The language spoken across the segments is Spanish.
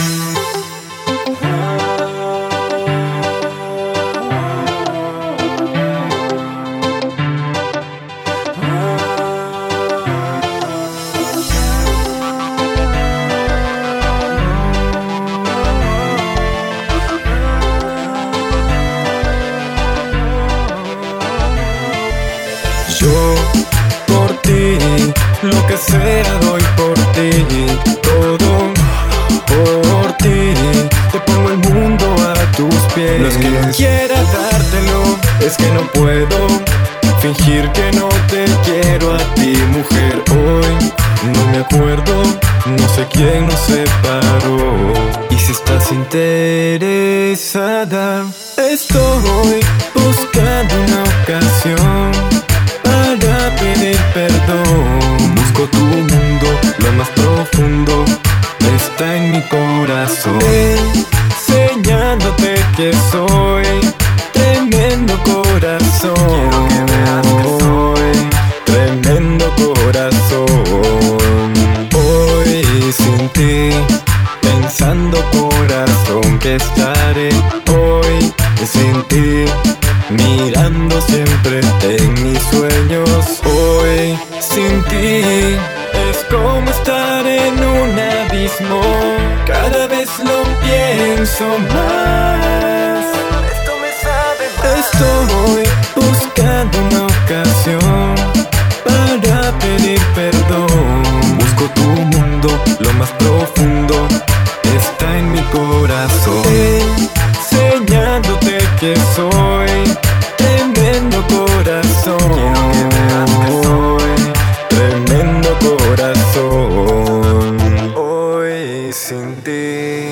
Yo por ti, lo que sea doy por ti, todo por ti. Te pongo el mundo a tus pies. No es que no quiera dártelo, es que no puedo fingir que no te quiero a ti, mujer. Hoy no me acuerdo, no sé quién nos separó. Y si estás interesada, estoy buscando una ocasión para pedir perdón. Busco tu mundo, lo más profundo está en mi corazón, enseñándote que soy tremendo corazón. Quiero que veas que soy tremendo corazón. Hoy sin ti, pensando corazón que estaré hoy sin ti, mirando siempre en mis sueños. Hoy sin ti es como estar en un abismo. Cada vez lo pienso más. Esto me sabe mal. Estoy buscando una ocasión para pedir perdón. Busco tu mundo, lo más profundo está en mi corazón, enseñándote que soy tremendo corazón. Quiero que veas que soy tremendo corazón. Hoy sin ti,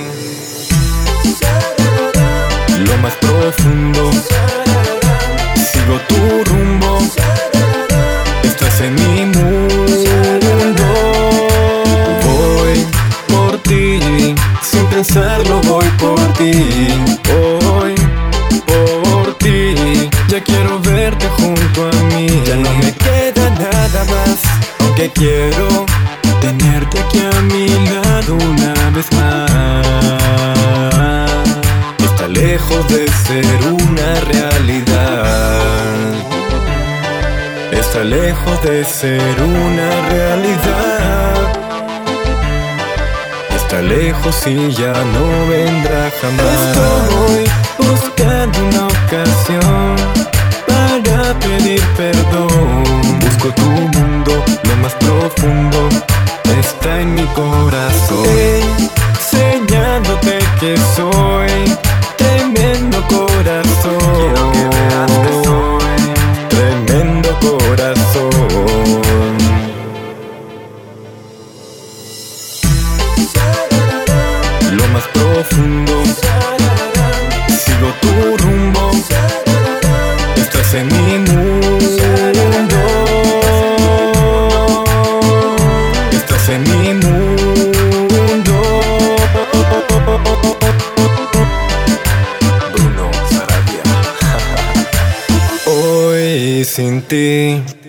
lo más profundo, sigo tu rumbo, estás en mi mundo. Voy por ti, sin pensarlo voy por ti. Hoy por ti, ya quiero verte junto a mí. Ya no me queda nada más, aunque quiero tenerte aquí a mi lado una vez más. Está lejos de ser una realidad, está lejos de ser una realidad. Está lejos y ya no vendrá jamás. Estoy buscando una ocasión para pedir perdón. Busco tu mundo, lo más profundo está en mi corazón, enseñándote que soy tremendo corazón. Quiero que veas que soy tremendo corazón. Lo más profundo, sigo tu rumbo, estás en mi mundo, estás en mi mundo. Bruno Sarabia. Hoy sin ti.